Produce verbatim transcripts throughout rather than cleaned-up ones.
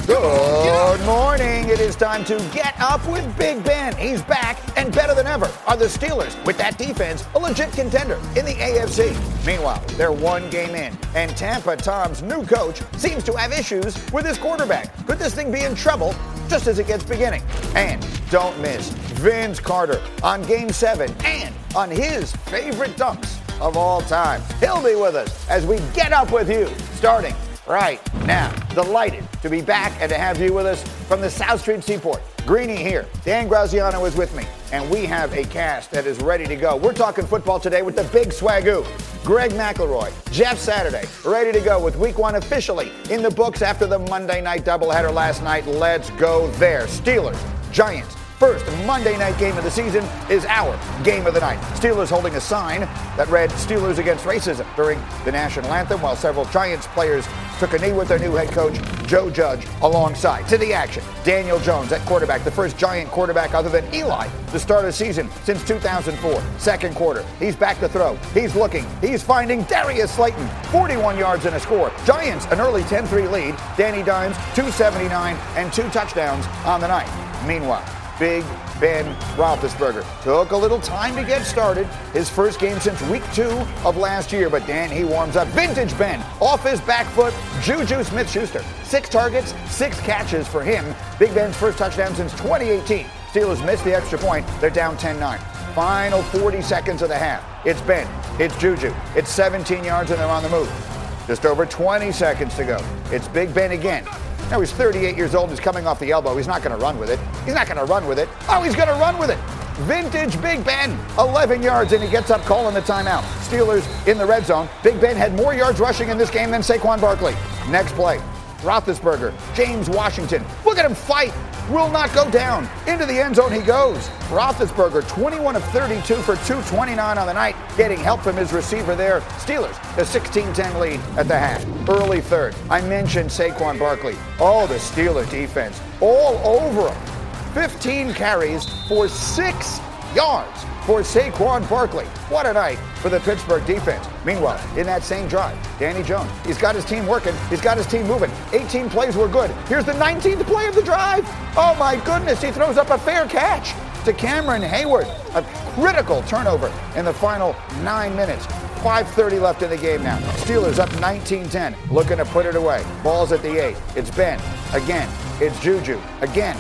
Good morning. It is time to get up with Big Ben. He's back and better than ever are the Steelers. With that defense, a legit contender in the A F C. Meanwhile, they're one game in, and Tampa Tom's new coach seems to have issues with his quarterback. Could this thing be in trouble just as it gets beginning? And don't miss Vince Carter on Game seven and on his favorite dunks of all time. He'll be with us as we get up with you, starting right now. Delighted to be back and to have you with us from the South Street Seaport. Greeny here. Dan Graziano is with me, and we have a cast that is ready to go. We're talking football today with the big swagoo. Greg McElroy, Jeff Saturday, ready to go with week one officially in the books after the Monday night doubleheader last night. Let's go there. Steelers, Giants. First Monday night game of the season is our game of the night. Steelers holding a sign that read Steelers against racism during the national anthem, while several Giants players took a knee with their new head coach, Joe Judge, alongside. To the action, Daniel Jones at quarterback, the first Giant quarterback other than Eli to start a season since two thousand four. Second quarter, he's back to throw. He's looking. He's finding Darius Slayton, forty-one yards and a score. Giants, an early ten three lead. Danny Dimes, two seventy-nine and two touchdowns on the night. Meanwhile, Big Ben Roethlisberger took a little time to get started. His first game since week two of last year, but Dan, he warms up. Vintage Ben, off his back foot, Juju Smith-Schuster. Six targets, six catches for him. Big Ben's first touchdown since twenty eighteen. Steelers missed the extra point. They're down ten nine. Final forty seconds of the half. It's Ben, it's Juju. It's seventeen yards and they're on the move. Just over twenty seconds to go. It's Big Ben again. Now he's thirty-eight years old. He's coming off the elbow. He's not going to run with it. He's not going to run with it. Oh, he's going to run with it. Vintage Big Ben, eleven yards, and he gets up calling the timeout. Steelers in the red zone. Big Ben had more yards rushing in this game than Saquon Barkley. Next play, Roethlisberger, James Washington. Look at him fight. Will not go down. Into the end zone he goes. Roethlisberger, twenty-one of thirty-two for two twenty-nine on the night, getting help from his receiver there. Steelers, a sixteen ten lead at the half. Early third. I mentioned Saquon Barkley. Oh, the Steeler defense. All over him. fifteen carries for six yards for Saquon Barkley. What a night for the Pittsburgh defense. Meanwhile, in that same drive, Danny Jones, he's got his team working. He's got his team moving. eighteen plays were good. Here's the nineteenth play of the drive. Oh, my goodness. He throws up a fair catch to Cameron Hayward. A critical turnover in the final nine minutes. five thirty left in the game now. Steelers up nineteen ten, looking to put it away. Ball's at the eight. It's Ben. Again, it's Juju. Again.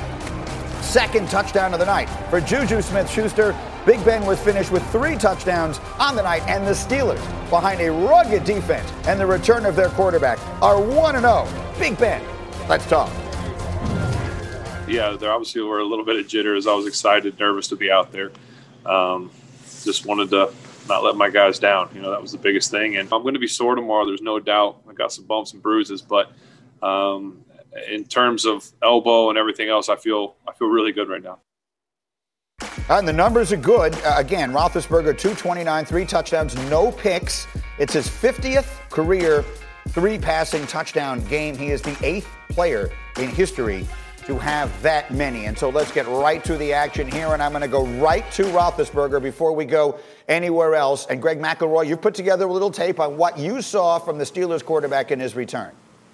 Second touchdown of the night for Juju Smith-Schuster. Big Ben was finished with three touchdowns on the night, and the Steelers, behind a rugged defense and the return of their quarterback, are one and oh. Big Ben, let's talk. Yeah, there obviously were a little bit of jitters. I was excited, nervous to be out there. Um, just wanted to not let my guys down. You know, that was the biggest thing. And I'm going to be sore tomorrow. There's no doubt. I got some bumps and bruises, but um, in terms of elbow and everything else, I feel I feel really good right now. And the numbers are good. Uh, again, Roethlisberger, two twenty-nine, three touchdowns, no picks. It's his fiftieth career three passing touchdown game. He is the eighth player in history to have that many. And so let's get right to the action here, and I'm going to go right to Roethlisberger before we go anywhere else. And Greg McElroy, you've put together a little tape on what you saw from the Steelers quarterback in his return.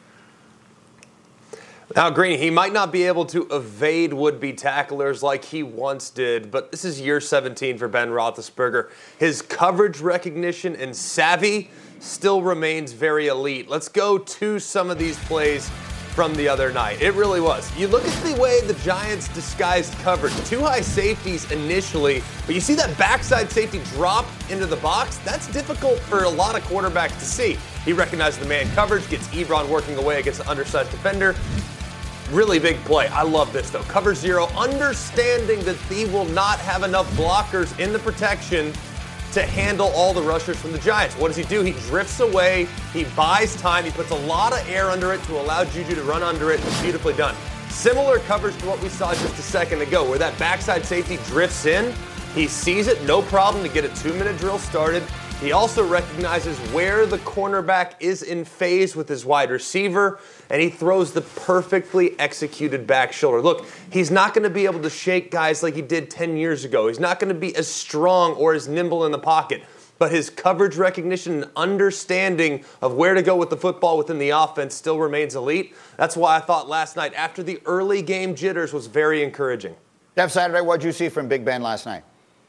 Now, Green, he might not be able to evade would-be tacklers like he once did, but this is year seventeen for Ben Roethlisberger. His coverage recognition and savvy still remains very elite. Let's go to some of these plays from the other night. It really was. You look at the way the Giants disguised coverage. Two high safeties initially, but you see that backside safety drop into the box? That's difficult for a lot of quarterbacks to see. He recognized the man coverage, gets Ebron working away against the undersized defender. Really big play. I love this, though. Cover zero, understanding that he will not have enough blockers in the protection to handle all the rushers from the Giants. What does he do? He drifts away. He buys time. He puts a lot of air under it to allow Juju to run under it. It's beautifully done. Similar coverage to what we saw just a second ago, where that backside safety drifts in. He sees it, no problem to get a two-minute drill started. He also recognizes where the cornerback is in phase with his wide receiver, and he throws the perfectly executed back shoulder. Look, he's not going to be able to shake guys like he did ten years ago. He's not going to be as strong or as nimble in the pocket. but his coverage recognition and understanding of where to go with the football within the offense still remains elite. That's why I thought last night, after the early game jitters, was very encouraging. Jeff Saturday, what did you see from Big Ben last night?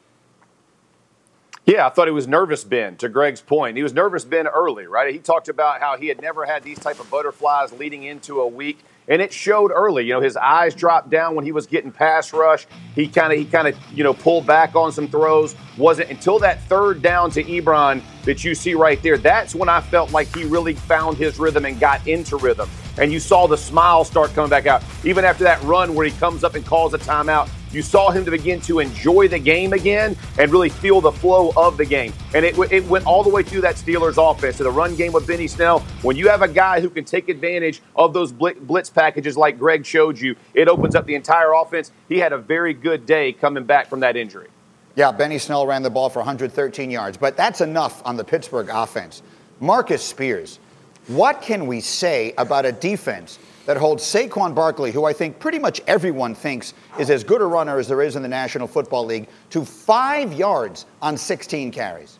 Yeah, I thought he was nervous, Ben, to Greg's point. He was nervous, Ben, early, right? He talked about how he had never had these type of butterflies leading into a week. And it showed early. You know, his eyes dropped down when he was getting pass rush. He kind of, he kind of, you know, pulled back on some throws. Wasn't until that third down to Ebron that you see right there. That's when I felt like he really found his rhythm and got into rhythm. And you saw the smile start coming back out. Even after that run where he comes up and calls a timeout, you saw him to begin to enjoy the game again and really feel the flow of the game. And it, it went all the way through that Steelers offense to the run game with Benny Snell. When you have a guy who can take advantage of those blitz packages like Greg showed you, it opens up the entire offense. He had a very good day coming back from that injury. Yeah, Benny Snell ran the ball for one hundred thirteen yards, but that's enough on the Pittsburgh offense. Marcus Spears, what can we say about a defense that holds Saquon Barkley, who I think pretty much everyone thinks is as good a runner as there is in the National Football League, to five yards on sixteen carries?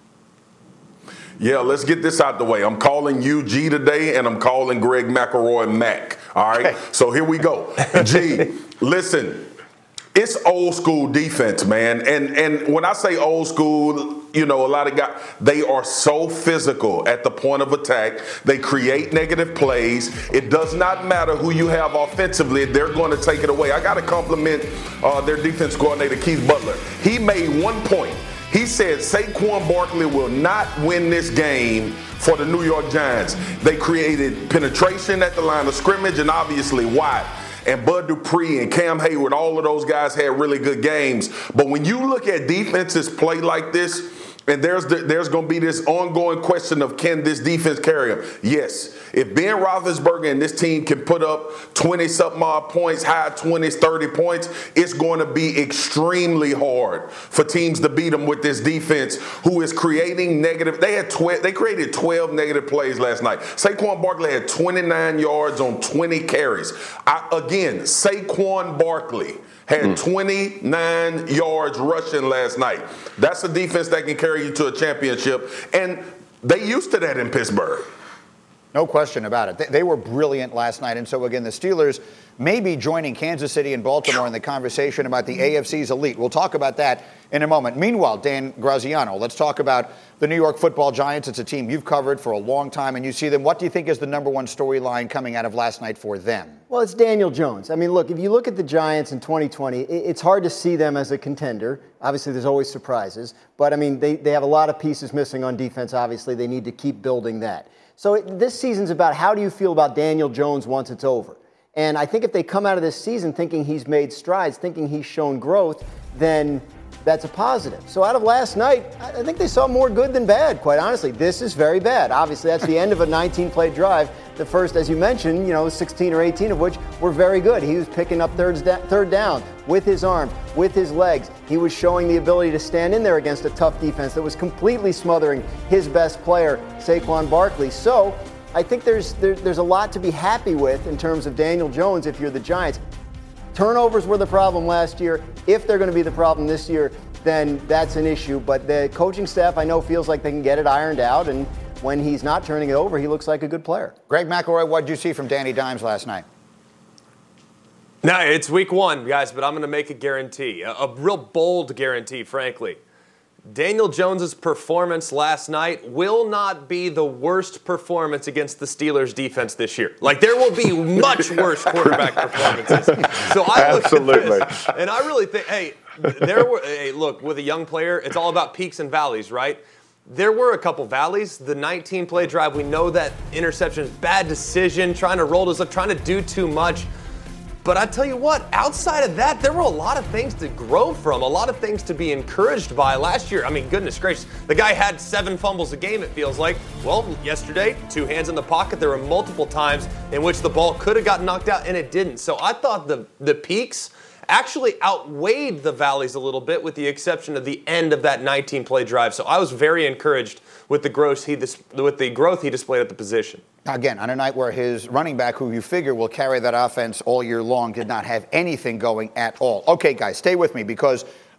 Yeah, let's get this out the way. I'm calling you G today, and I'm calling Greg McElroy Mac. All right? Okay. So here we go. G, listen. It's old school defense, man. And and when I say old school, you know, a lot of guys, they are so physical at the point of attack. They create negative plays. It does not matter who you have offensively. They're going to take it away. I got to compliment uh, their defense coordinator, Keith Butler. He made one point. He said Saquon Barkley will not win this game for the New York Giants. They created penetration at the line of scrimmage, and obviously Watt and Bud Dupree and Cam Hayward, all of those guys had really good games. But when you look at defenses play like this, and there's the, there's going to be this ongoing question of, can this defense carry them? Yes. If Ben Roethlisberger and this team can put up twenty-something odd points, high twenties, thirty points, it's going to be extremely hard for teams to beat them with this defense who is creating negative. They had tw- they created twelve negative plays last night. Saquon Barkley had twenty-nine yards on twenty carries. I, again, Saquon Barkley had mm. twenty-nine yards rushing last night. That's a defense that can carry you to a championship, and they used to that in Pittsburgh. No question about it. They, they were brilliant last night. And so, again, the Steelers may be joining Kansas City and Baltimore in the conversation about the A F C's elite. We'll talk about that in a moment. Meanwhile, Dan Graziano, let's talk about the New York Football Giants. It's a team you've covered for a long time, and you see them. What do you think is the number one storyline coming out of last night for them? Well, it's Daniel Jones. I mean, look, if you look at the Giants in twenty twenty, it's hard to see them as a contender. Obviously, there's always surprises. But, I mean, they, they have a lot of pieces missing on defense. Obviously, they need to keep building that. So it, this season's about how do you feel about Daniel Jones once it's over? And I think if they come out of this season thinking he's made strides, thinking he's shown growth, then that's a positive. So out of last night, I think they saw more good than bad, quite honestly. This is very bad. Obviously, that's the end of a nineteen-play drive. The first, as you mentioned, you know, sixteen or eighteen of which were very good. He was picking up third, third down with his arms, with his legs. He was showing the ability to stand in there against a tough defense that was completely smothering his best player, Saquon Barkley. So I think there's there, there's a lot to be happy with in terms of Daniel Jones if you're the Giants. Turnovers were the problem last year. If they're going to be the problem this year, then that's an issue. But the coaching staff, I know, feels like they can get it ironed out. And when he's not turning it over, he looks like a good player. Greg McElroy, what did you see from Danny Dimes last night? No, it's week one, guys, but I'm going to make a guarantee, a, a real bold guarantee, frankly. Daniel Jones' performance last night will not be the worst performance against the Steelers defense this year. Like, there will be much worse quarterback performances. So I look Absolutely. at this, and I really think, hey, there were, hey, look, with a young player, it's all about peaks and valleys, right? There were a couple valleys. The nineteen-play drive, we know that interception is bad decision, trying to roll this up, trying to do too much. But I tell you what, outside of that, there were a lot of things to grow from, a lot of things to be encouraged by last year. I mean, goodness gracious, the guy had seven fumbles a game, it feels like. Well, yesterday, two hands in the pocket. There were multiple times in which the ball could have gotten knocked out, and it didn't. So I thought the, the peaks actually outweighed the valleys a little bit, with the exception of the end of that nineteen-play drive. So I was very encouraged with the growth he dis- with the growth he displayed at the position. Again, on a night where his running back, who you figure will carry that offense all year long, did not have anything going at all. Okay, guys, stay with me, because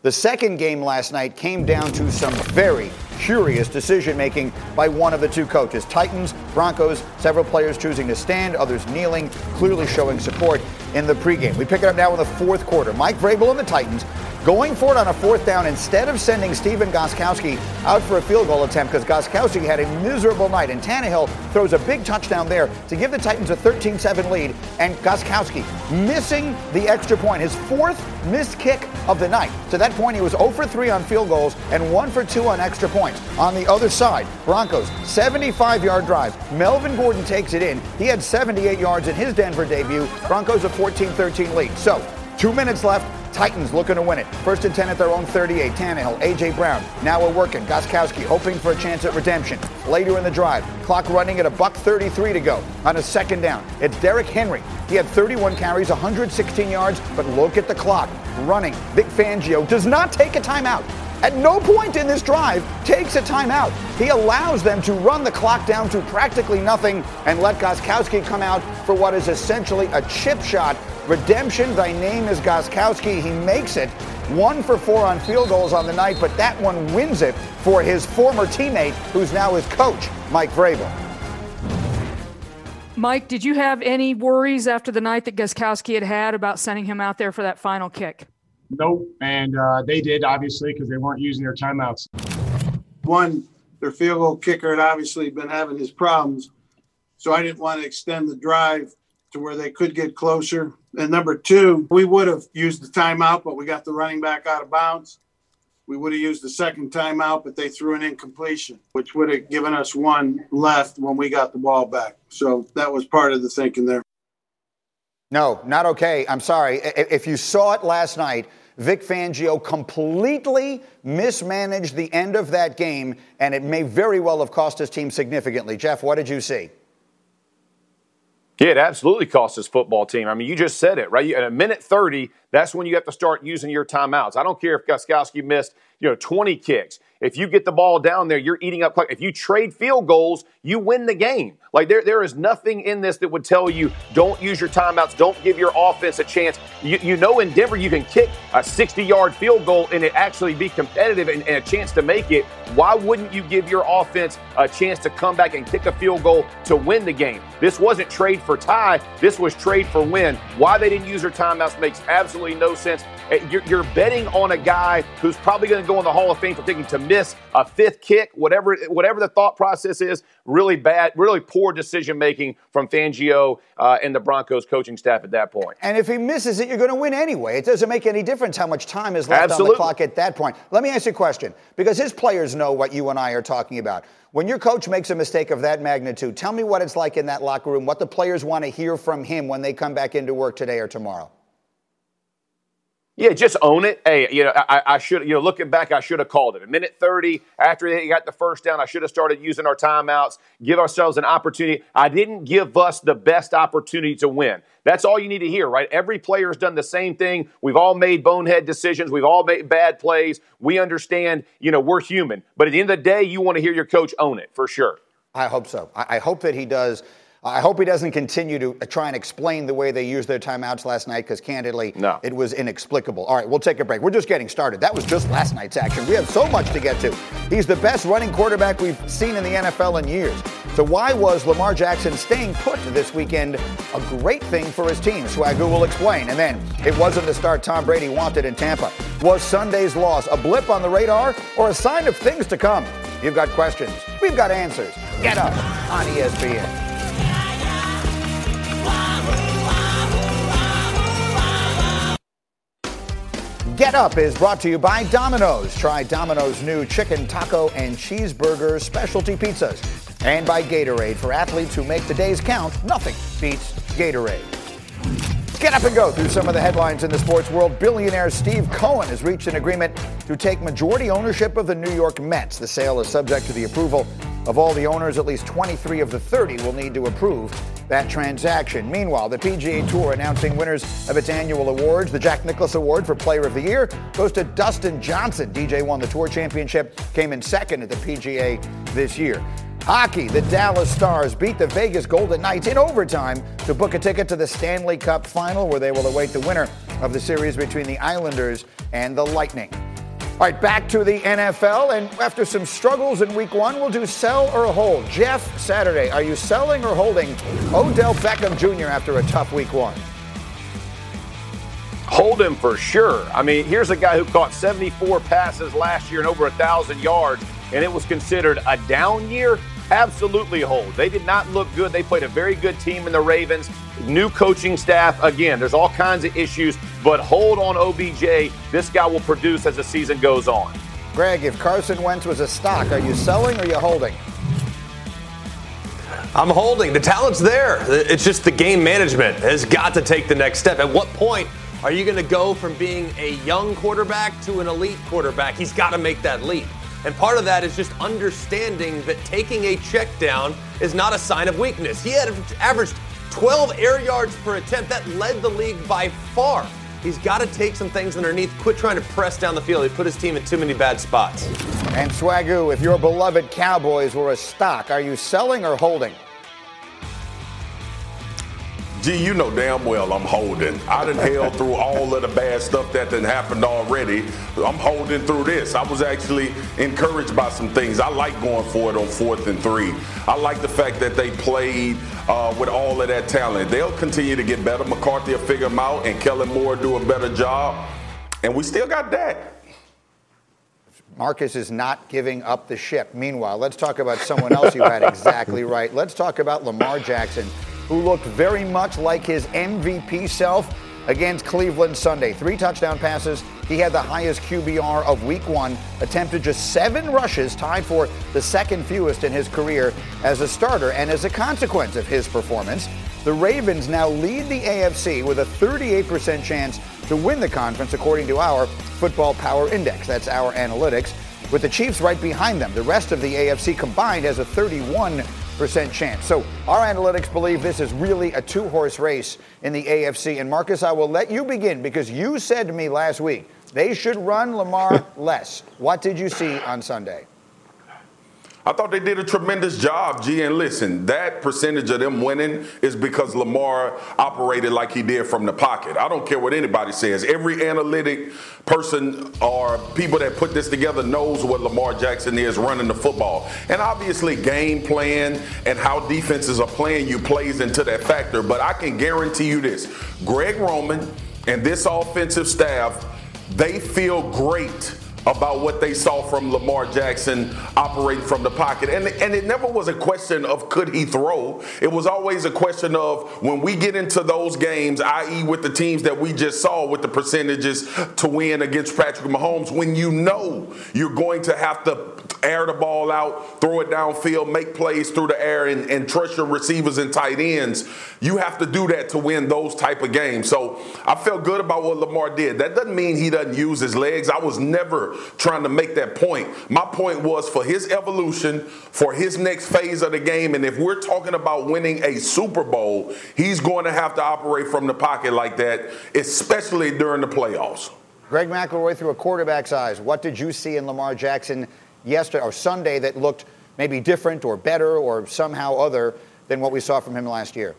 The second game last night came down to some very curious decision-making by one of the two coaches. Titans, Broncos, several players choosing to stand, others kneeling, clearly showing support in the pregame. We pick it up now in the fourth quarter. Mike Vrabel and the Titans going for it on a fourth down instead of sending Stephen Gostkowski out for a field goal attempt because Gostkowski had a miserable night. And Tannehill throws a big touchdown there to give the Titans a thirteen seven lead. And Gostkowski missing the extra point, his fourth missed kick of the night. To that point, he was zero for three on field goals and one for two on extra points. On the other side, Broncos, seventy-five-yard drive. Melvin Gordon takes it in. He had seventy-eight yards in his Denver debut. Broncos a fourteen thirteen lead. So, two minutes left. Titans looking to win it. First and ten at their own thirty-eight. Tannehill, A J. Brown. Now we're working. Gostkowski hoping for a chance at redemption. Later in the drive, clock running at a buck thirty-three to go. On a second down, it's Derrick Henry. He had thirty-one carries, one hundred sixteen yards, but look at the clock. Running. Vic Fangio does not take a timeout. At no point in this drive takes a timeout. He allows them to run the clock down to practically nothing and let Gostkowski come out for what is essentially a chip shot. Redemption, thy name is Gostkowski. He makes it one for four on field goals on the night, but that one wins it for his former teammate, who's now his coach, Mike Vrabel. Mike, did you have any worries after the night that Gostkowski had had about sending him out there for that final kick? Nope, and uh, they did, obviously, because they weren't using their timeouts. One, their field goal kicker had obviously been having his problems, so I didn't want to extend the drive to where they could get closer. And number two, we would have used the timeout, but we got the running back out of bounds. We would have used the second timeout, but they threw an incompletion, which would have given us one left when we got the ball back. So that was part of the thinking there. No, not okay. I'm sorry. If you saw it last night, Vic Fangio completely mismanaged the end of that game, and it may very well have cost his team significantly. Jeff, what did you see? Yeah, it absolutely cost his football team. I mean, you just said it, right? At a minute thirty, that's when you have to start using your timeouts. I don't care if Gostkowski missed, you know, twenty kicks. If you get the ball down there, you're eating up clock. If you trade field goals, you win the game. Like, there, there is nothing in this that would tell you don't use your timeouts, don't give your offense a chance. You, you know in Denver you can kick a sixty-yard field goal and it actually be competitive and, and a chance to make it. Why wouldn't you give your offense a chance to come back and kick a field goal to win the game? This wasn't trade for tie. This was trade for win. Why they didn't use their timeouts makes absolutely no sense. You're, you're betting on a guy who's probably going to go in the Hall of Fame for thinking to miss a fifth kick, whatever whatever the thought process is. Really bad, really poor decision-making from Fangio uh, and the Broncos coaching staff at that point. And if he misses it, you're going to win anyway. It doesn't make any difference how much time is left Absolutely. on the clock at that point. Let me ask you a question, because his players know what you and I are talking about. When your coach makes a mistake of that magnitude, tell me what it's like in that locker room, what the players want to hear from him when they come back into work today or tomorrow. Yeah, just own it. Hey, you know, I, I should, you know, looking back, I should have called it. A minute thirty after they got the first down, I should have started using our timeouts, give ourselves an opportunity. I didn't give us the best opportunity to win. That's all you need to hear, right? Every player's done the same thing. We've all made bonehead decisions. We've all made bad plays. We understand, you know, we're human. But at the end of the day, you want to hear your coach own it, for sure. I hope so. I, I hope that he does. I hope he doesn't continue to try and explain the way they used their timeouts last night, because candidly, no. It was inexplicable. All right, we'll take a break. We're just getting started. That was just last night's action. We have so much to get to. He's the best running quarterback we've seen in the N F L in years. So why was Lamar Jackson staying put this weekend a great thing for his team? Swagoo will explain. And then, it wasn't the start Tom Brady wanted in Tampa. Was Sunday's loss a blip on the radar or a sign of things to come? You've got questions. We've got answers. Get up on E S P N. Get Up is brought to you by Domino's. Try Domino's new chicken, taco, and cheeseburger specialty pizzas. And by Gatorade. For athletes who make the days count, nothing beats Gatorade. Get up and go through some of the headlines in the sports world. Billionaire Steve Cohen has reached an agreement to take majority ownership of the New York Mets. The sale is subject to the approval of all the owners. At least twenty-three of the thirty will need to approve that transaction. Meanwhile, the P G A Tour announcing winners of its annual awards. The Jack Nicklaus Award for Player of the Year goes to Dustin Johnson. D J won the Tour Championship, came in second at the P G A this year. Hockey, the Dallas Stars beat the Vegas Golden Knights in overtime to book a ticket to the Stanley Cup Final, where they will await the winner of the series between the Islanders and the Lightning. All right, back to the N F L, and after some struggles in week one, we'll do sell or hold. Jeff, Saturday, are you selling or holding Odell Beckham Junior after a tough week one? Hold him for sure. I mean, here's a guy who caught seventy-four passes last year and over one thousand yards, and it was considered a down year. Absolutely hold. They did not look good. They played a very good team in the Ravens. New coaching staff. Again, there's all kinds of issues, but hold on O B J. This guy will produce as the season goes on. Greg, if Carson Wentz was a stock, are you selling or are you holding? I'm holding. The talent's there. It's just the game management has got to take the next step. At what point are you going to go from being a young quarterback to an elite quarterback? He's got to make that leap. And part of that is just understanding that taking a check down is not a sign of weakness. He had averaged twelve air yards per attempt. That led the league by far. He's got to take some things underneath, quit trying to press down the field. He put his team in too many bad spots. And Swagoo, if your beloved Cowboys were a stock, are you selling or holding? Gee, you know damn well I'm holding. I done held through all of the bad stuff that done happened already. I'm holding through this. I was actually encouraged by some things. I like going for it on fourth and three. I like the fact that they played uh, with all of that talent. They'll continue to get better. McCarthy will figure them out, and Kellen Moore do a better job. And we still got Dak. Marcus is not giving up the ship. Meanwhile, let's talk about someone else you had exactly right. Let's talk about Lamar Jackson, who looked very much like his M V P self against Cleveland Sunday. Three touchdown passes. He had the highest Q B R of week one, attempted just seven rushes, tied for the second fewest in his career as a starter. And as a consequence of his performance, the Ravens now lead the A F C with a thirty-eight percent chance to win the conference, according to our Football Power Index. That's our analytics, with the Chiefs right behind them. The rest of the A F C combined has a thirty-one percent chance. So our analytics believe this is really a two-horse race in the A F C. And Marcus, I will let you begin because you said to me last week they should run Lamar less. What did you see on Sunday? I thought they did a tremendous job, G. And listen, that percentage of them winning is because Lamar operated like he did from the pocket. I don't care what anybody says. Every analytic person or people that put this together knows what Lamar Jackson is running the football. And obviously game plan and how defenses are playing you plays into that factor. But I can guarantee you this. Greg Roman and this offensive staff, they feel great about what they saw from Lamar Jackson operating from the pocket. And, and it never was a question of could he throw. It was always a question of when we get into those games, that is with the teams that we just saw with the percentages to win against Patrick Mahomes, when you know you're going to have to air the ball out, throw it downfield, make plays through the air, and, and trust your receivers and tight ends, you have to do that to win those type of games. So I felt good about what Lamar did. That doesn't mean he doesn't use his legs. I was never trying to make that point. My point was for his evolution, for his next phase of the game, and if we're talking about winning a Super Bowl, he's going to have to operate from the pocket like that, especially during the playoffs. Greg McElroy, through a quarterback's eyes, what did you see in Lamar Jackson yesterday or Sunday that looked maybe different or better or somehow other than what we saw from him last year?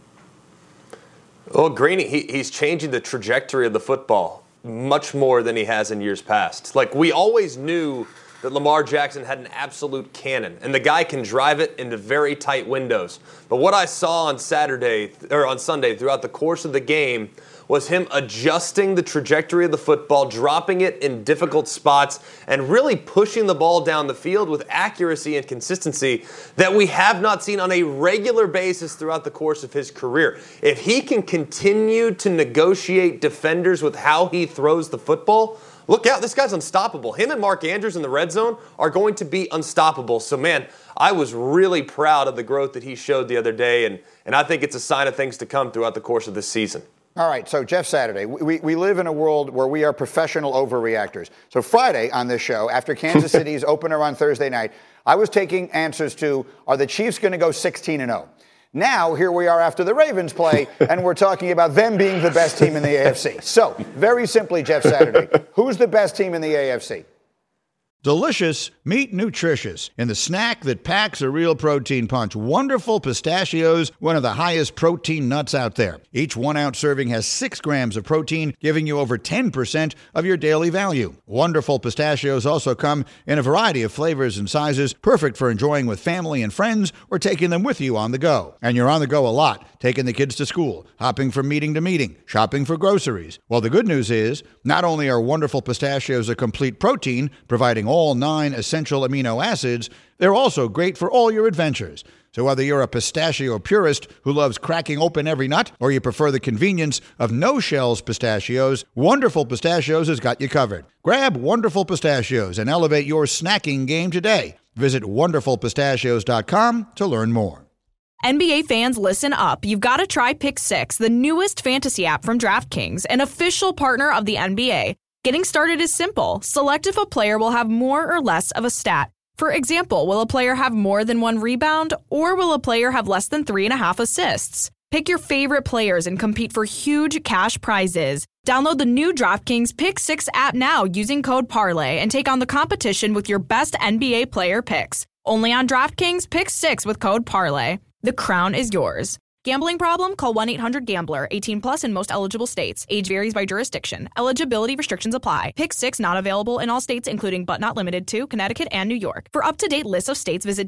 Well, Greeny, he, he's changing the trajectory of the football much more than he has in years past. Like, we always knew that Lamar Jackson had an absolute cannon, and the guy can drive it into very tight windows. But what I saw on Saturday, or on Sunday, throughout the course of the game, was him adjusting the trajectory of the football, dropping it in difficult spots, and really pushing the ball down the field with accuracy and consistency that we have not seen on a regular basis throughout the course of his career. If he can continue to negotiate defenders with how he throws the football, look out, this guy's unstoppable. Him and Mark Andrews in the red zone are going to be unstoppable. So, man, I was really proud of the growth that he showed the other day, and, and I think it's a sign of things to come throughout the course of this season. All right, so Jeff Saturday, we, we live in a world where we are professional overreactors. So Friday on this show, after Kansas City's opener on Thursday night, I was taking answers to, are the Chiefs going to go sixteen and oh? Now, here we are after the Ravens play, and we're talking about them being the best team in the A F C. So, very simply, Jeff Saturday, who's the best team in the A F C? Delicious, meet nutritious. In the snack that packs a real protein punch, Wonderful Pistachios, one of the highest protein nuts out there. Each one-ounce serving has six grams of protein, giving you over ten percent of your daily value. Wonderful Pistachios also come in a variety of flavors and sizes, perfect for enjoying with family and friends or taking them with you on the go. And you're on the go a lot, taking the kids to school, hopping from meeting to meeting, shopping for groceries. Well, the good news is, not only are Wonderful Pistachios a complete protein, providing all nine essential amino acids, they're also great for all your adventures. So whether you're a pistachio purist who loves cracking open every nut, or you prefer the convenience of no-shells pistachios, Wonderful Pistachios has got you covered. Grab Wonderful Pistachios and elevate your snacking game today. Visit wonderful pistachios dot com to learn more. N B A fans, listen up. You've got to try Pick Six, the newest fantasy app from DraftKings, an official partner of the N B A. Getting started is simple. Select if a player will have more or less of a stat. For example, will a player have more than one rebound, or will a player have less than three and a half assists? Pick your favorite players and compete for huge cash prizes. Download the new DraftKings Pick Six app now using code Parlay and take on the competition with your best N B A player picks. Only on DraftKings Pick Six with code Parlay. The crown is yours. Gambling problem? Call one eight hundred gambler. eighteen plus in most eligible states. Age varies by jurisdiction. Eligibility restrictions apply. Pick Six not available in all states, including but not limited to Connecticut and New York. For up-to-date list of states, visit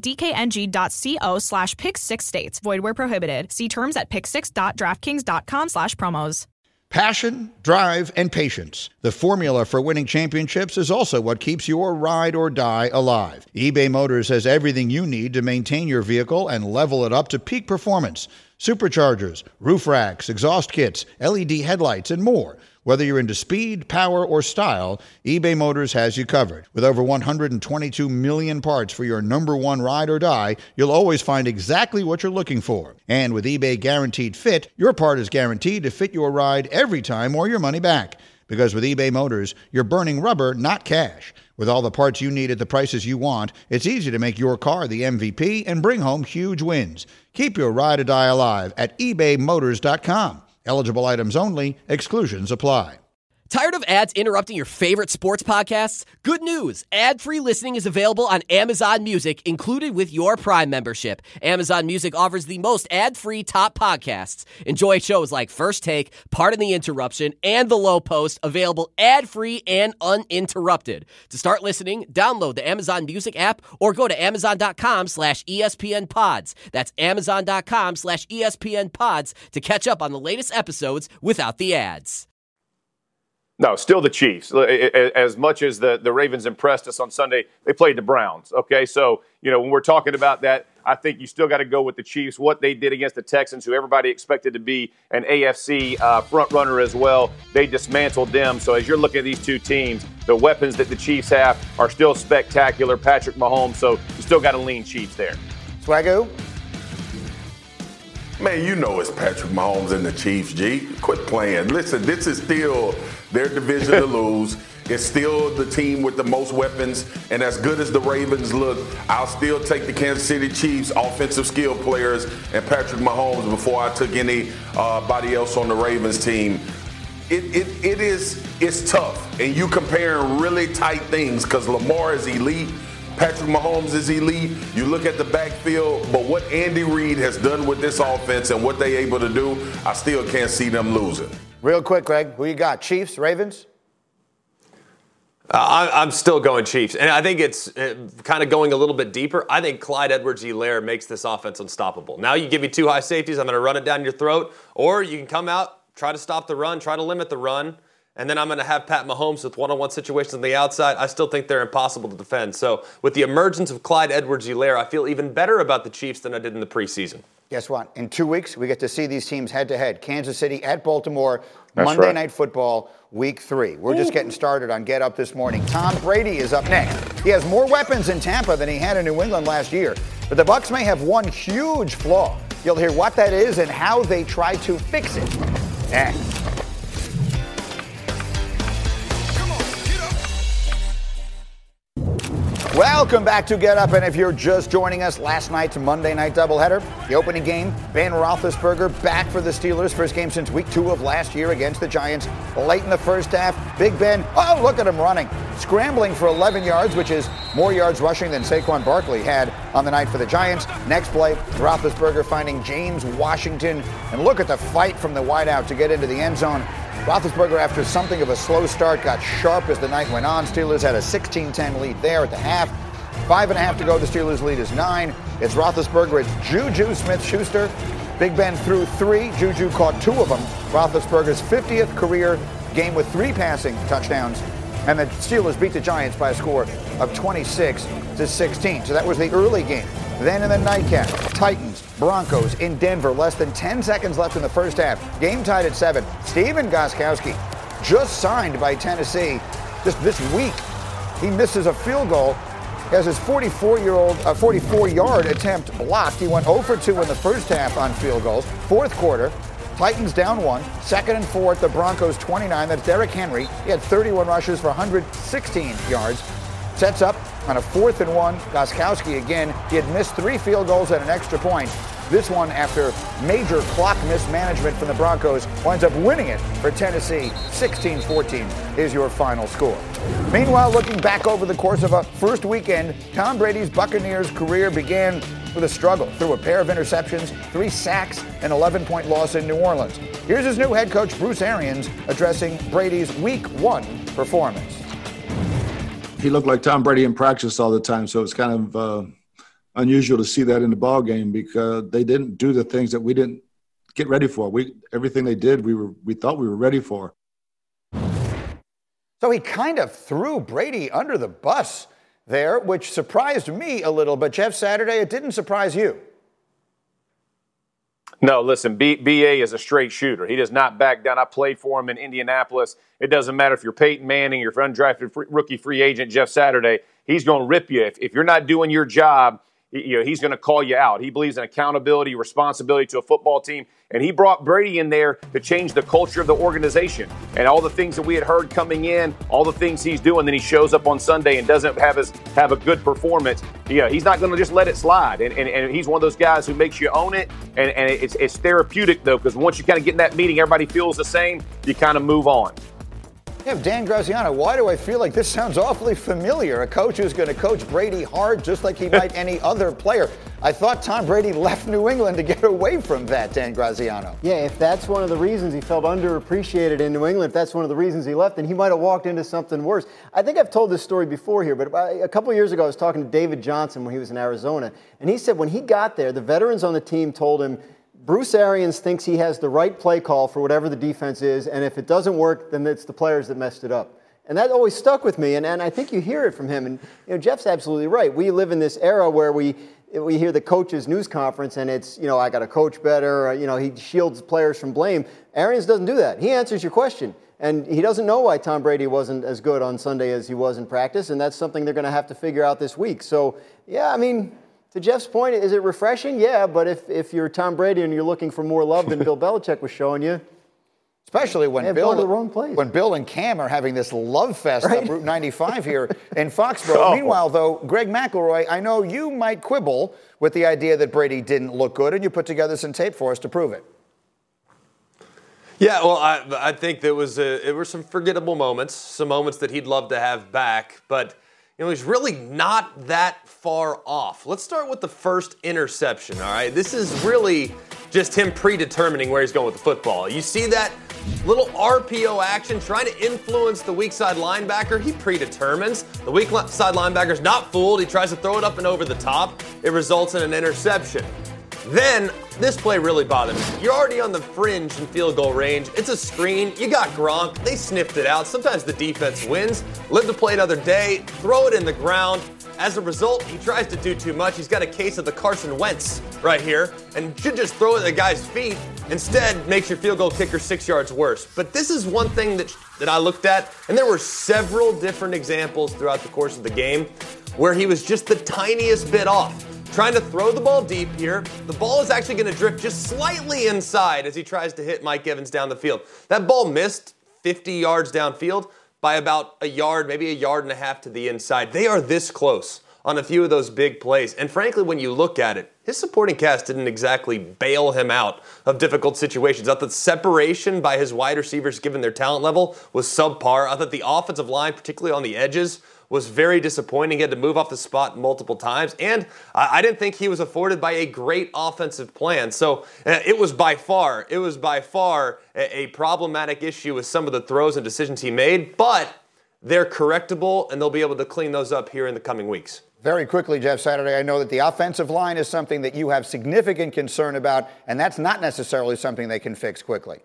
dkng.co slash pick six states. Void where prohibited. See terms at pick six dot draftkings dot com slash promos. Passion, drive, and patience. The formula for winning championships is also what keeps your ride or die alive. eBay Motors has everything you need to maintain your vehicle and level it up to peak performance. Superchargers, roof racks, exhaust kits, L E D headlights, and more. Whether you're into speed, power, or style, eBay Motors has you covered. With over one hundred twenty-two million parts for your number one ride or die, you'll always find exactly what you're looking for. And with eBay Guaranteed Fit, your part is guaranteed to fit your ride every time or your money back. Because with eBay Motors, you're burning rubber, not cash. With all the parts you need at the prices you want, it's easy to make your car the M V P and bring home huge wins. Keep your ride or die alive at ebay motors dot com. Eligible items only. Exclusions apply. Tired of ads interrupting your favorite sports podcasts? Good news! Ad-free listening is available on Amazon Music, included with your Prime membership. Amazon Music offers the most ad-free top podcasts. Enjoy shows like First Take, Pardon the Interruption, and The Low Post, available ad-free and uninterrupted. To start listening, download the Amazon Music app or go to amazon.com slash ESPN pods. That's amazon.com slash ESPN pods to catch up on the latest episodes without the ads. No, still the Chiefs. As much as the, the Ravens impressed us on Sunday, they played the Browns. Okay, so, you know, when we're talking about that, I think you still got to go with the Chiefs. What they did against the Texans, who everybody expected to be an A F C uh, front runner as well, they dismantled them. So as you're looking at these two teams, the weapons that the Chiefs have are still spectacular. Patrick Mahomes, so you still got to lean Chiefs there. Swagoo? Man, you know it's Patrick Mahomes and the Chiefs, G. Quit playing. Listen, this is still their division to lose. It's still the team with the most weapons. And as good as the Ravens look, I'll still take the Kansas City Chiefs offensive skill players and Patrick Mahomes before I took anybody else on the Ravens team. It, it, it is it's tough. And you comparing really tight things because Lamar is elite. Patrick Mahomes is elite. You look at the backfield, but what Andy Reid has done with this offense and what they're able to do, I still can't see them losing. Real quick, Greg, who you got? Chiefs, Ravens? Uh, I'm still going Chiefs. And I think it's uh, kind of going a little bit deeper. I think Clyde Edwards-Helaire makes this offense unstoppable. Now you give me two high safeties, I'm going to run it down your throat. Or you can come out, try to stop the run, try to limit the run. And then I'm going to have Pat Mahomes with one-on-one situations on the outside. I still think they're impossible to defend. So with the emergence of Clyde Edwards-Helaire, I feel even better about the Chiefs than I did in the preseason. Guess what? In two weeks, we get to see these teams head-to-head. Kansas City at Baltimore, That's Monday right. Night Football, week three. We're just getting started on Get Up this morning. Tom Brady is up next. He has more weapons in Tampa than he had in New England last year. But the Bucs may have one huge flaw. You'll hear what that is and how they try to fix it next. Welcome back to Get Up, and if you're just joining us, last night's Monday night doubleheader, the opening game, Ben Roethlisberger back for the Steelers, first game since week two of last year against the Giants. Late in the first half, Big Ben, oh, look at him running, scrambling for eleven yards, which is more yards rushing than Saquon Barkley had on the night for the Giants. Next play, Roethlisberger finding James Washington, and look at the fight from the wideout to get into the end zone. Roethlisberger, after something of a slow start, got sharp as the night went on. Steelers had a sixteen ten lead there at the half. Five and a half to go. The Steelers' lead is nine. It's Roethlisberger. It's Juju Smith-Schuster. Big Ben threw three. Juju caught two of them. Roethlisberger's fiftieth career game with three passing touchdowns. And the Steelers beat the Giants by a score of twenty-six to sixteen. So that was the early game. Then in the nightcap, Titans, Broncos in Denver. Less than ten seconds left in the first half. Game tied at seven. Stephen Gostkowski, just signed by Tennessee just this week. He misses a field goal. He has his forty-four-year-old, uh, forty-four-yard attempt blocked. He went zero for two in the first half on field goals. Fourth quarter, Titans down one. Second and fourth, the Broncos twenty-nine. That's Derrick Henry. He had thirty-one rushes for one hundred sixteen yards. Sets up on a fourth and one. Gostkowski again. He had missed three field goals and an extra point. This one, after major clock mismanagement from the Broncos, winds up winning it for Tennessee. sixteen fourteen is your final score. Meanwhile, looking back over the course of a first weekend, Tom Brady's Buccaneers career began with a struggle through a pair of interceptions, three sacks, and eleven-point loss in New Orleans. Here's his new head coach, Bruce Arians, addressing Brady's week one performance. He looked like Tom Brady in practice all the time, so it's kind of uh, unusual to see that in the ball game because they didn't do the things that we didn't get ready for. We everything they did, we were we thought we were ready for. So he kind of threw Brady under the bus there, which surprised me a little. But Jeff Saturday, it didn't surprise you. No, listen, B, B.A. is a straight shooter. He does not back down. I played for him in Indianapolis. It doesn't matter if you're Peyton Manning, you're undrafted free, rookie free agent Jeff Saturday. He's going to rip you. If, if you're not doing your job, you know, he's going to call you out. He believes in accountability, responsibility to a football team. And he brought Brady in there to change the culture of the organization. And all the things that we had heard coming in, all the things he's doing, then he shows up on Sunday and doesn't have his have a good performance. Yeah, he's not going to just let it slide. And, and, and he's one of those guys who makes you own it. And, and it's, it's therapeutic, though, because once you kind of get in that meeting, everybody feels the same, you kind of move on. Yeah, Dan Graziano, why do I feel like this sounds awfully familiar? A coach who's going to coach Brady hard just like he might any other player. I thought Tom Brady left New England to get away from that, Dan Graziano. Yeah, if that's one of the reasons he felt underappreciated in New England, if that's one of the reasons he left, then he might have walked into something worse. I think I've told this story before here, but a couple years ago I was talking to David Johnson when he was in Arizona, and he said when he got there, the veterans on the team told him, Bruce Arians thinks he has the right play call for whatever the defense is, and if it doesn't work, then it's the players that messed it up. And that always stuck with me, and, and I think you hear it from him. And you know, Jeff's absolutely right. We live in this era where we we hear the coach's news conference, and it's, you know, I got to coach better. Or, you know, he shields players from blame. Arians doesn't do that. He answers your question, and he doesn't know why Tom Brady wasn't as good on Sunday as he was in practice, and that's something they're going to have to figure out this week. So, yeah, I mean, to Jeff's point, is it refreshing? Yeah, but if, if you're Tom Brady and you're looking for more love than Bill Belichick was showing you, especially when Bill, the wrong place. when Bill and Cam are having this love fest right? up Route ninety-five here in Foxborough. Oh. Meanwhile, though, Greg McElroy, I know you might quibble with the idea that Brady didn't look good, and you put together some tape for us to prove it. Yeah, well, I, I think there was a, it were some forgettable moments, some moments that he'd love to have back, but you know, he's really not that far off. Let's start with the first interception, all right? This is really just him predetermining where he's going with the football. You see that little R P O action trying to influence the weak side linebacker. He predetermines. The weak side linebacker's not fooled. He tries to throw it up and over the top. It results in an interception. Then, this play really bothered me. You're already on the fringe in field goal range. It's a screen. You got Gronk. They sniffed it out. Sometimes the defense wins. Live to play another day. Throw it in the ground. As a result, he tries to do too much. He's got a case of the Carson Wentz right here and should just throw it at the guy's feet. Instead, makes your field goal kicker six yards worse. But this is one thing that, that I looked at, and there were several different examples throughout the course of the game where he was just the tiniest bit off. Trying to throw the ball deep here. The ball is actually going to drift just slightly inside as he tries to hit Mike Evans down the field. That ball missed fifty yards downfield by about a yard, maybe a yard and a half to the inside. They are this close on a few of those big plays. And frankly, when you look at it, his supporting cast didn't exactly bail him out of difficult situations. I thought the separation by his wide receivers, given their talent level, was subpar. I thought the offensive line, particularly on the edges, was very disappointing. He had to move off the spot multiple times. And I didn't think he was afforded by a great offensive plan. So uh, it was by far, it was by far a, a problematic issue with some of the throws and decisions he made. But they're correctable, and they'll be able to clean those up here in the coming weeks. Very quickly, Jeff Saturday, I know that the offensive line is something that you have significant concern about, and that's not necessarily something they can fix quickly.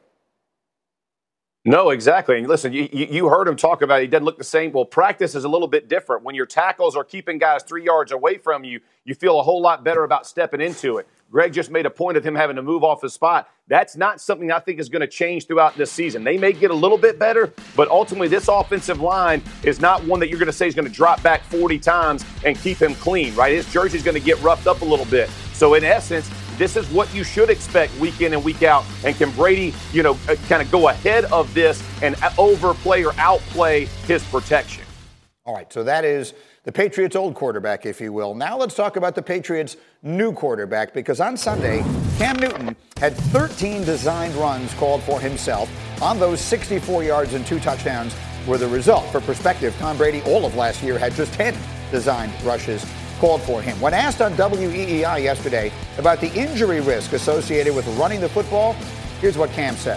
No, exactly. And listen, you, you heard him talk about it. He doesn't look the same. Well, practice is a little bit different. When your tackles are keeping guys three yards away from you, you feel a whole lot better about stepping into it. Greg just made a point of him having to move off his spot. That's not something I think is going to change throughout this season. They may get a little bit better, but ultimately this offensive line is not one that you're going to say is going to drop back forty times and keep him clean, right? His jersey's going to get roughed up a little bit. So in essence, this is what you should expect week in and week out. And can Brady, you know, kind of go ahead of this and overplay or outplay his protection? All right, so that is the Patriots' old quarterback, if you will. Now let's talk about the Patriots' new quarterback, because on Sunday, Cam Newton had thirteen designed runs called for himself. On those, sixty-four yards and two touchdowns were the result. For perspective, Tom Brady all of last year had just ten designed rushes called for him. When asked on W E E I yesterday about the injury risk associated with running the football, here's what Cam said.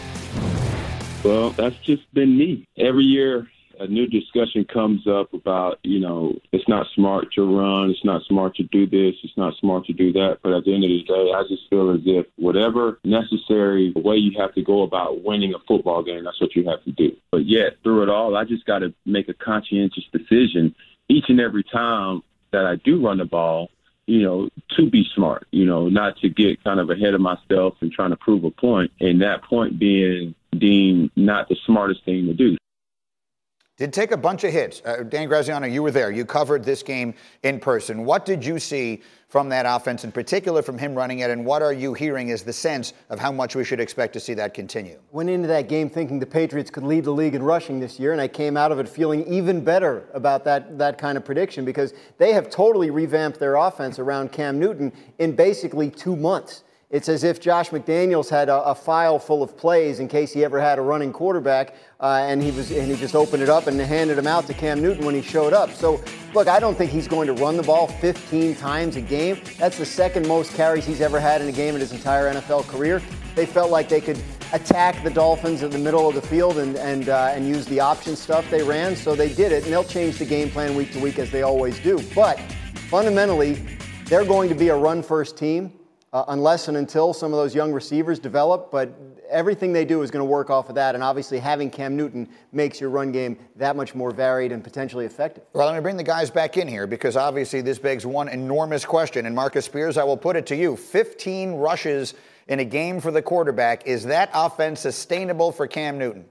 Well, that's just been me. Every year, a new discussion comes up about, you know, it's not smart to run, it's not smart to do this, it's not smart to do that. But at the end of the day, I just feel as if whatever necessary way you have to go about winning a football game, that's what you have to do. But yet, through it all, I just got to make a conscientious decision each and every time that I do run the ball, you know, to be smart, you know, not to get kind of ahead of myself and trying to prove a point, and that point being deemed not the smartest thing to do. Did take a bunch of hits. Uh, Dan Graziano, you were there. You covered this game in person. What did you see from that offense, in particular from him running it, and what are you hearing is the sense of how much we should expect to see that continue? Went into that game thinking the Patriots could lead the league in rushing this year, and I came out of it feeling even better about that, that kind of prediction, because they have totally revamped their offense around Cam Newton in basically two months. It's as if Josh McDaniels had a, a file full of plays in case he ever had a running quarterback, uh, and he was and he just opened it up and handed them out to Cam Newton when he showed up. So, look, I don't think he's going to run the ball fifteen times a game. That's the second most carries he's ever had in a game in his entire N F L career. They felt like they could attack the Dolphins in the middle of the field and and uh, and use the option stuff they ran, so they did it, and they'll change the game plan week to week as they always do. But fundamentally, they're going to be a run-first team. Uh, unless and until some of those young receivers develop, but everything they do is going to work off of that, and obviously having Cam Newton makes your run game that much more varied and potentially effective. Well, let me bring the guys back in here, because obviously this begs one enormous question, and Marcus Spears, I will put it to you. fifteen rushes in a game for the quarterback. Is that offense sustainable for Cam Newton?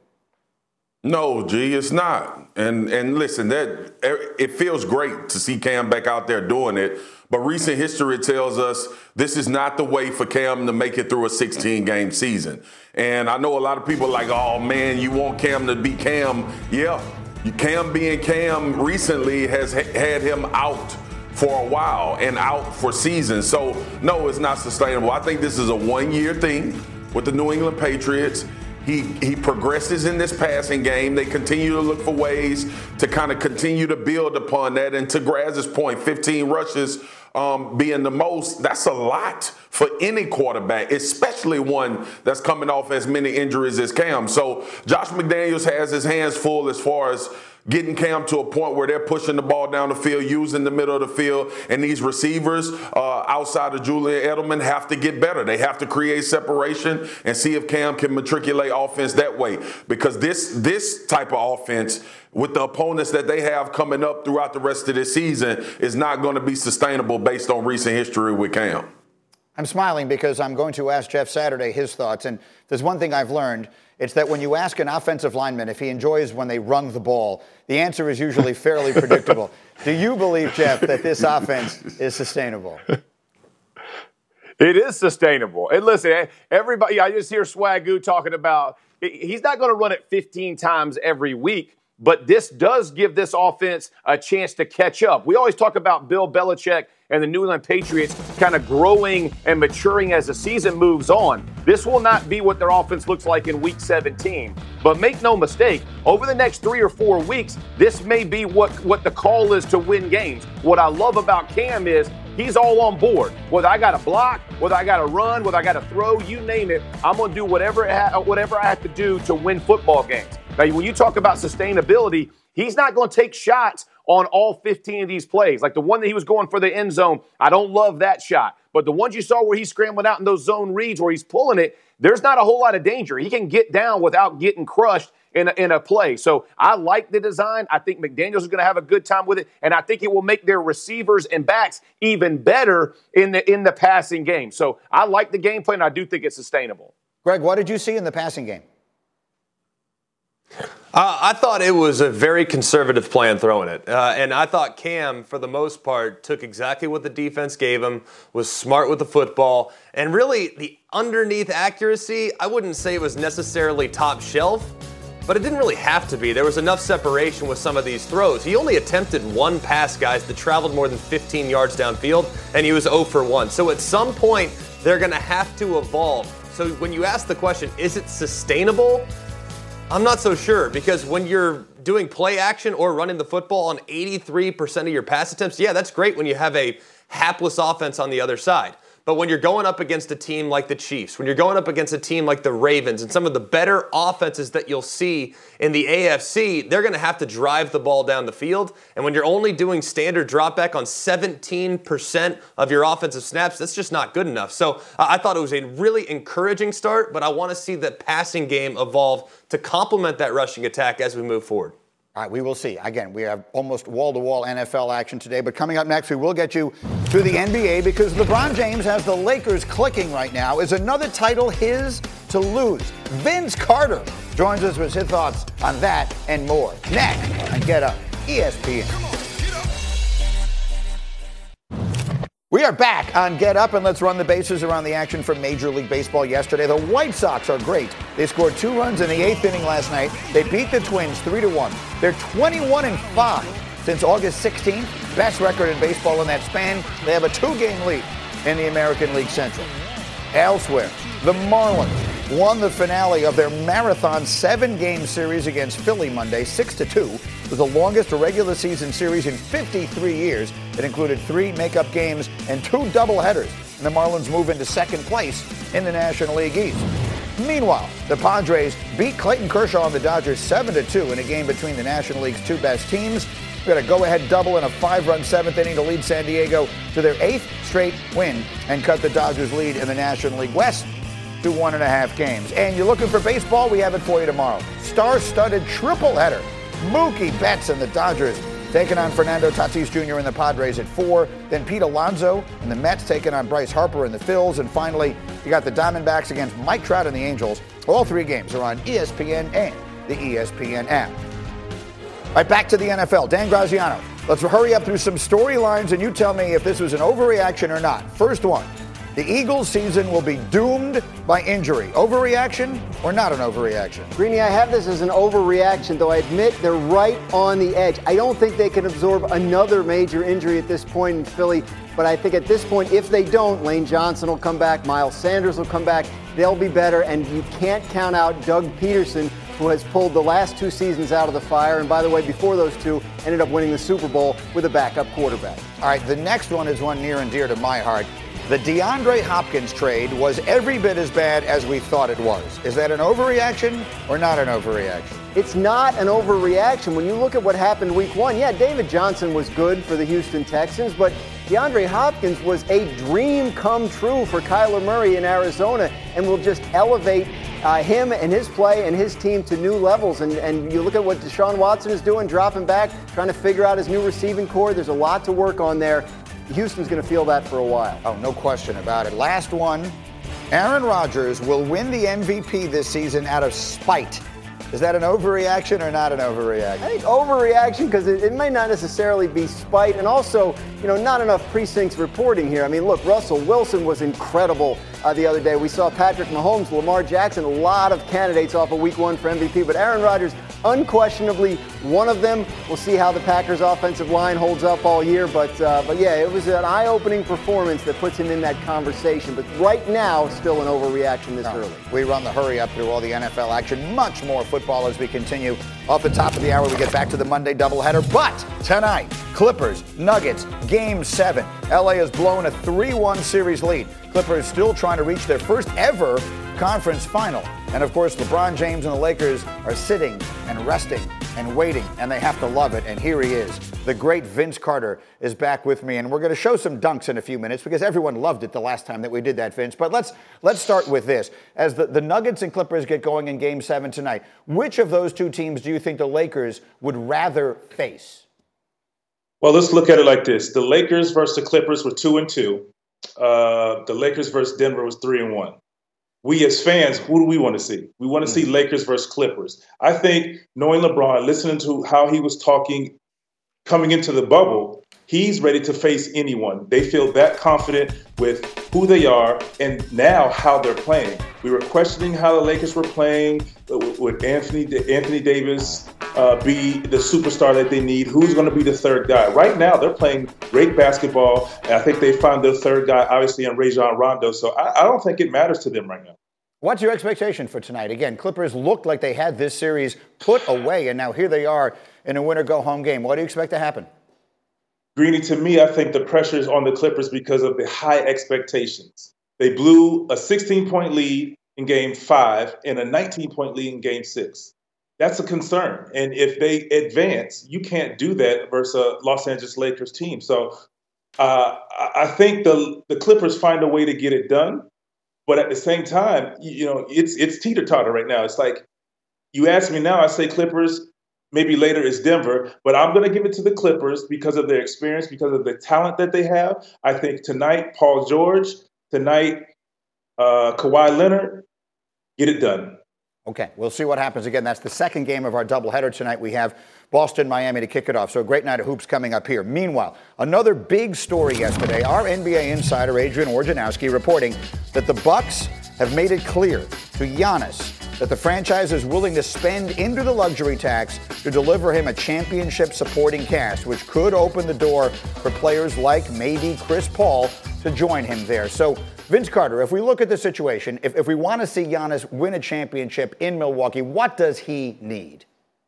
No, G, it's not. And and listen, that it feels great to see Cam back out there doing it. But recent history tells us this is not the way for Cam to make it through a sixteen-game season. And I know a lot of people are like, oh, man, you want Cam to be Cam. Yeah, Cam being Cam recently has ha- had him out for a while and out for seasons. So, no, it's not sustainable. I think this is a one-year thing with the New England Patriots. He he progresses in this passing game. They continue to look for ways to kind of continue to build upon that. And to Graz's point, fifteen rushes um, being the most, that's a lot for any quarterback, especially one that's coming off as many injuries as Cam. So Josh McDaniels has his hands full as far as getting Cam to a point where they're pushing the ball down the field, using the middle of the field, and these receivers uh, outside of Julian Edelman have to get better. They have to create separation and see if Cam can matriculate offense that way, because this this type of offense with the opponents that they have coming up throughout the rest of this season is not going to be sustainable based on recent history with Cam. I'm smiling because I'm going to ask Jeff Saturday his thoughts, and there's one thing I've learned. It's that when you ask an offensive lineman if he enjoys when they run the ball, the answer is usually fairly predictable. Do you believe, Jeff, that this offense is sustainable? It is sustainable. And listen, everybody, I just hear Swagoo talking about he's not going to run it fifteen times every week, but this does give this offense a chance to catch up. We always talk about Bill Belichick and the New England Patriots kind of growing and maturing as the season moves on. This will not be what their offense looks like in week seventeen. But make no mistake, over the next three or four weeks, this may be what, what the call is to win games. What I love about Cam is he's all on board. Whether I got to block, whether I got to run, whether I got to throw, you name it, I'm going to do whatever, it ha- whatever I have to do to win football games. Now, when you talk about sustainability, he's not going to take shots on all fifteen of these plays. Like the one that he was going for the end zone, I don't love that shot. But the ones you saw where he's scrambling out in those zone reads where he's pulling it, there's not a whole lot of danger. He can get down without getting crushed in a, in a play. So I like the design. I think McDaniels is going to have a good time with it, and I think it will make their receivers and backs even better in the in the passing game. So I like the game plan, and I do think it's sustainable. Greg, what did you see in the passing game? Uh, I thought it was a very conservative plan throwing it. Uh, and I thought Cam, for the most part, took exactly what the defense gave him, was smart with the football. And really, the underneath accuracy, I wouldn't say it was necessarily top shelf, but it didn't really have to be. There was enough separation with some of these throws. He only attempted one pass, guys, that traveled more than fifteen yards downfield, and he was zero for one. So at some point, they're going to have to evolve. So when you ask the question, is it sustainable? I'm not so sure, because when you're doing play action or running the football on eighty-three percent of your pass attempts, yeah, that's great when you have a hapless offense on the other side. But when you're going up against a team like the Chiefs, when you're going up against a team like the Ravens and some of the better offenses that you'll see in the A F C, they're going to have to drive the ball down the field. And when you're only doing standard drop back on seventeen percent of your offensive snaps, that's just not good enough. So uh, I thought it was a really encouraging start, but I want to see the passing game evolve to complement that rushing attack as we move forward. All right, we will see. Again, we have almost wall-to-wall N F L action today, but coming up next, we will get you to the N B A because LeBron James has the Lakers clicking right now. Is another title his to lose? Vince Carter joins us with his thoughts on that and more. Next on Get Up, E S P N. We are back on Get Up, and let's run the bases around the action from Major League Baseball yesterday. The White Sox are great. They scored two runs in the eighth inning last night. They beat the Twins three to one. They're twenty-one and five since August sixteenth. Best record in baseball in that span. They have a two-game lead in the American League Central. Elsewhere, the Marlins won the finale of their marathon seven-game series against Philly Monday, six to two. It was the longest regular season series in fifty-three years. It included three makeup games and two doubleheaders. And the Marlins move into second place in the National League East. Meanwhile, the Padres beat Clayton Kershaw and the Dodgers seven to two in a game between the National League's two best teams. We got a go-ahead double in a five-run seventh inning to lead San Diego to their eighth straight win and cut the Dodgers' lead in the National League West to one and a half games. And you're looking for baseball? We have it for you tomorrow. Star-studded triple header. Mookie Betts and the Dodgers taking on Fernando Tatis Junior and the Padres at four. Then Pete Alonso and the Mets taking on Bryce Harper and the Phils. And finally, you got the Diamondbacks against Mike Trout and the Angels. All three games are on E S P N and the E S P N app. All right, back to the N F L. Dan Graziano, let's hurry up through some storylines, and you tell me if this was an overreaction or not. First one, the Eagles' season will be doomed by injury. Overreaction or not an overreaction? Greeny, I have this as an overreaction, though I admit they're right on the edge. I don't think they can absorb another major injury at this point in Philly, but I think at this point, if they don't, Lane Johnson will come back, Miles Sanders will come back, they'll be better, and you can't count out Doug Peterson, who has pulled the last two seasons out of the fire, and by the way, before those two, ended up winning the Super Bowl with a backup quarterback. All right, the next one is one near and dear to my heart. The DeAndre Hopkins trade was every bit as bad as we thought it was. Is that an overreaction or not an overreaction? It's not an overreaction. When you look at what happened week one, yeah, David Johnson was good for the Houston Texans, but DeAndre Hopkins was a dream come true for Kyler Murray in Arizona and will just elevate uh, him and his play and his team to new levels. And, and you look at what Deshaun Watson is doing, dropping back, trying to figure out his new receiving core. There's a lot to work on there. Houston's going to feel that for a while. Oh, no question about it. Last one. Aaron Rodgers will win the M V P this season out of spite. Is that an overreaction or not an overreaction? I think overreaction because it, it may not necessarily be spite, and also, you know, not enough precincts reporting here. I mean, look, Russell Wilson was incredible uh, the other day. We saw Patrick Mahomes, Lamar Jackson, a lot of candidates off of week one for M V P, but Aaron Rodgers unquestionably one of them. We'll see how the Packers offensive line holds up all year, but uh, but yeah, it was an eye-opening performance that puts him in that conversation. But right now, still an overreaction this no. early. We run the hurry up through all the N F L action. Much more football as we continue. Off the top of the hour, we get back to the Monday doubleheader. But tonight, Clippers, Nuggets, Game seven. L A has blown a three one series lead. Clippers still trying to reach their first ever conference final. And of course, LeBron James and the Lakers are sitting and resting and waiting, and they have to love it. And here he is. The great Vince Carter is back with me, and we're going to show some dunks in a few minutes because everyone loved it the last time that we did that, Vince. But let's let's start with this. As the, the Nuggets and Clippers get going in Game seven tonight, which of those two teams do you think the Lakers would rather face? Well, let's look at it like this. The Lakers versus the Clippers were two and two. Uh, the Lakers versus Denver was three and one. We as fans, who do we want to see? We want to see Lakers versus Clippers. I think knowing LeBron, listening to how he was talking coming into the bubble, he's ready to face anyone. They feel that confident with who they are and now how they're playing. We were questioning how the Lakers were playing. Would Anthony Anthony Davis uh, be the superstar that they need? Who's going to be the third guy? Right now, they're playing great basketball, and I think they found their third guy, obviously, in Rajon Rondo. So I, I don't think it matters to them right now. What's your expectation for tonight? Again, Clippers looked like they had this series put away, and now here they are in a winner-go-home game. What do you expect to happen? Greeny, to me, I think the pressure is on the Clippers because of the high expectations. They blew a sixteen-point lead in Game five and a nineteen-point lead in Game six. That's a concern. And if they advance, you can't do that versus a Los Angeles Lakers team. So uh, I think the the Clippers find a way to get it done. But at the same time, you know, it's it's teeter-totter right now. It's like you ask me now, I say Clippers. Maybe later is Denver, but I'm going to give it to the Clippers because of their experience, because of the talent that they have. I think tonight, Paul George, tonight, uh, Kawhi Leonard, get it done. Okay, we'll see what happens. Again, that's the second game of our doubleheader tonight. We have Boston, Miami to kick it off. So a great night of hoops coming up here. Meanwhile, another big story yesterday. Our N B A insider, Adrian Wojnarowski, reporting that the Bucks have made it clear to Giannis that the franchise is willing to spend into the luxury tax to deliver him a championship supporting cast, which could open the door for players like maybe Chris Paul to join him there. So, Vince Carter, if we look at the situation, if, if we want to see Giannis win a championship in Milwaukee, what does he need?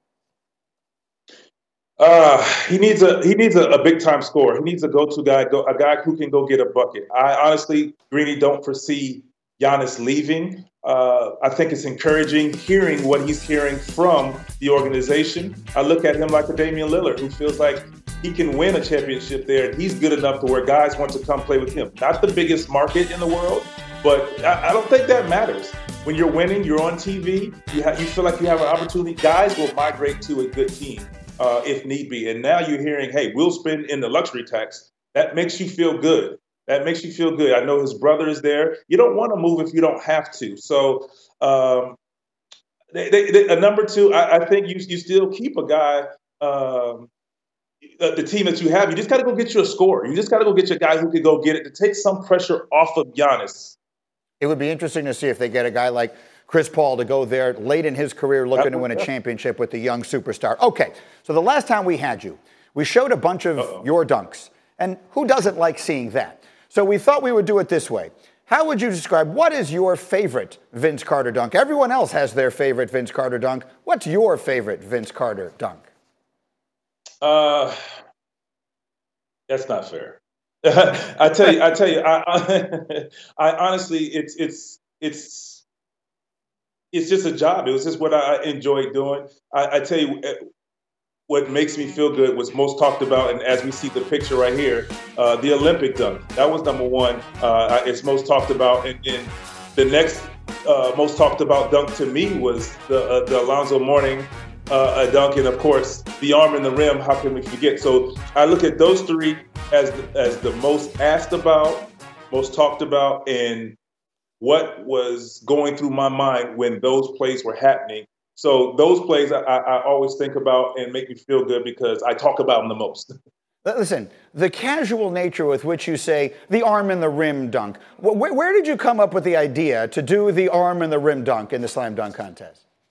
Uh, he needs a he needs a, a big time scorer. He needs a go to guy, go, a guy who can go get a bucket. I honestly, Greeny, don't foresee Giannis leaving. Uh, I think it's encouraging hearing what he's hearing from the organization. I look at him like a Damian Lillard, who feels like he can win a championship there. And he's good enough to where guys want to come play with him. Not the biggest market in the world, but I, I don't think that matters. When you're winning, you're on T V, you, ha- you feel like you have an opportunity. Guys will migrate to a good team uh, if need be. And now you're hearing, hey, we'll spend in the luxury tax. That makes you feel good. That makes you feel good. I know his brother is there. You don't want to move if you don't have to. So, um, they, they, they, a number two, I, I think you you still keep a guy, um, the, the team that you have. You just got to go get you a scorer. You just got to go get your guy who can go get it to take some pressure off of Giannis. It would be interesting to see if they get a guy like Chris Paul to go there late in his career looking to win a championship with the young superstar. Okay, so the last time we had you, we showed a bunch of Uh-oh. your dunks. And who doesn't like seeing that? So we thought we would do it this way. How would you describe, what is your favorite Vince Carter dunk? Everyone else has their favorite Vince Carter dunk. What's your favorite Vince Carter dunk? Uh, that's not fair. I tell you, I tell you, I, I, I honestly, it's, it's, it's, it's just a job. It was just what I enjoyed doing. I, I tell you, what makes me feel good was most talked about, and as we see the picture right here, uh, the Olympic dunk. That was number one. Uh, it's most talked about, and, and the next uh, most talked about dunk to me was the uh, the Alonzo Mourning uh, dunk, and of course the arm in the rim. How can we forget? So I look at those three as the, as the most asked about, most talked about, and what was going through my mind when those plays were happening. So those plays I, I always think about and make me feel good because I talk about them the most. Listen, the casual nature with which you say the arm in the rim dunk, where, where did you come up with the idea to do the arm in the rim dunk in the slam dunk contest?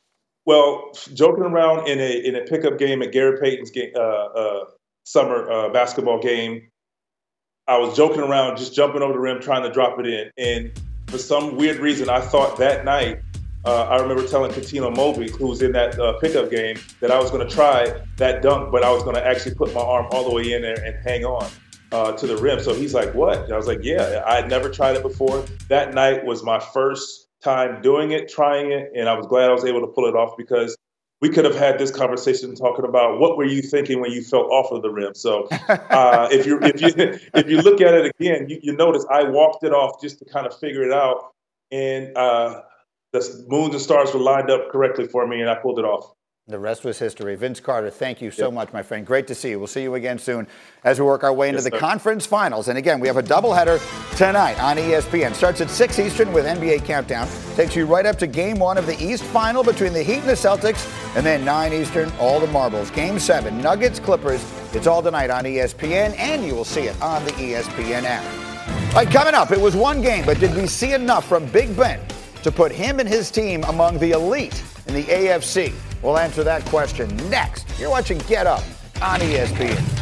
Well, joking around in a in a pickup game at Gary Payton's game, uh, uh, summer uh, basketball game, I was joking around, just jumping over the rim, trying to drop it in. And for some weird reason, I thought that night, uh, I remember telling Cuttino Mobley, who was in that uh, pickup game, that I was going to try that dunk, but I was going to actually put my arm all the way in there and hang on uh, to the rim. So he's like, what? And I was like, yeah, I had never tried it before. That night was my first time doing it, trying it, and I was glad I was able to pull it off, because we could have had this conversation talking about what were you thinking when you fell off of the rim. So uh, if you if you if you look at it again, you, you notice I walked it off just to kind of figure it out, and uh, the moons and stars were lined up correctly for me, and I pulled it off. The rest was history. Vince Carter, thank you so yep. much, my friend. Great to see you. We'll see you again soon as we work our way into yes, the sir. conference finals. And again, we have a doubleheader tonight on E S P N. Starts at six Eastern with N B A Countdown. Takes you right up to game one of the East Final between the Heat and the Celtics. And then nine Eastern, all the marbles. Game seven, Nuggets, Clippers. It's all tonight on E S P N, and you will see it on the E S P N app. All right, coming up, it was one game, but did we see enough from Big Ben to put him and his team among the elite in the A F C? We'll answer that question next. You're watching Get Up on E S P N.